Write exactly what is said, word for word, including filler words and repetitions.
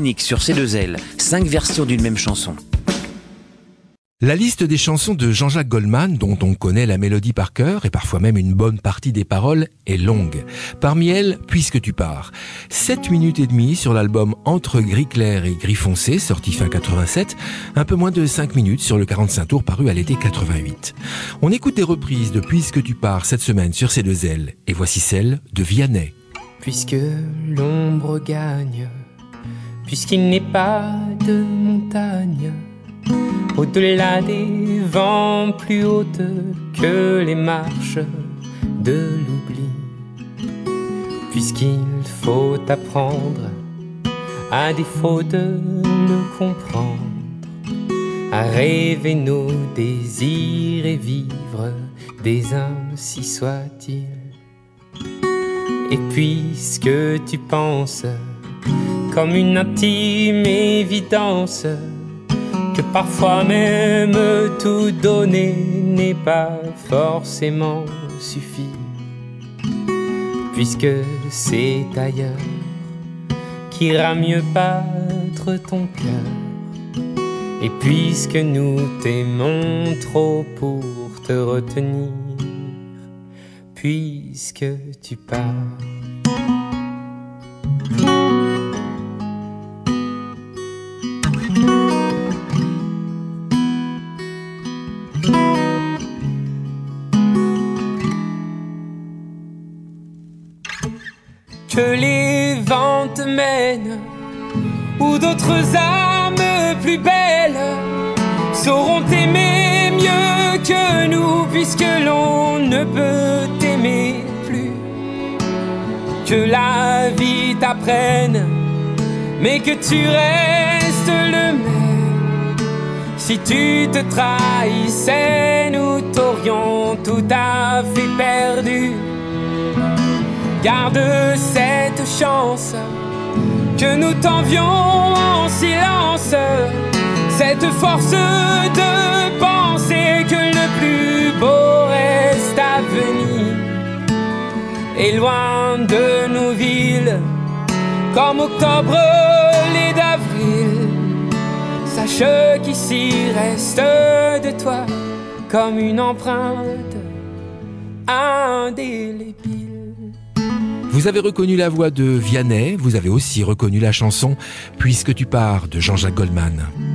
unique sur C deux L, cinq versions d'une même chanson. La liste des chansons de Jean-Jacques Goldman, dont on connaît la mélodie par cœur et parfois même une bonne partie des paroles, est longue. Parmi elles, Puisque tu pars. sept minutes et demie sur l'album Entre gris clair et gris foncé, sorti fin quatre-vingt-sept, un peu moins de cinq minutes sur le quarante-cinq tours paru à l'été quatre-vingt-huit. On écoute des reprises de Puisque tu pars cette semaine sur C deux L, et voici celle de Vianney. Puisque l'ombre gagne, puisqu'il n'est pas de montagne, au-delà des vents plus hautes que les marches de l'oubli, puisqu'il faut apprendre, à défaut de le comprendre, à rêver nos désirs et vivre des ainsi soit-il. Et puisque tu penses, comme une intime évidence, que parfois même tout donner n'est pas forcément suffi, puisque c'est ailleurs qu'ira mieux battre ton cœur, et puisque nous t'aimons trop pour te retenir, puisque tu pars. Que les vents te mènent, ou d'autres âmes plus belles sauront t'aimer mieux que nous, puisque l'on ne peut t'aimer plus. Que la vie t'apprenne, mais que tu restes le même. Si tu te trahissais, nous t'aurions tout à fait perdu. Garde cette chance que nous t'envions en silence, cette force de penser que le plus beau reste à venir. Et loin de nos villes, comme octobre l'est d'avril, sache qu'ici reste de toi comme une empreinte indélébile. Vous avez reconnu la voix de Vianney, vous avez aussi reconnu la chanson Puisque tu pars de Jean-Jacques Goldman.